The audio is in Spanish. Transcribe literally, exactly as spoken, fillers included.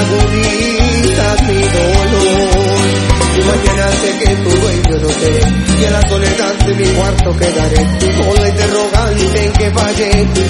agudizas mi dolor. Y mañana sé que tu dueño no seré, y en la soledad de mi cuarto quedaré, con la interrogante en que fallé.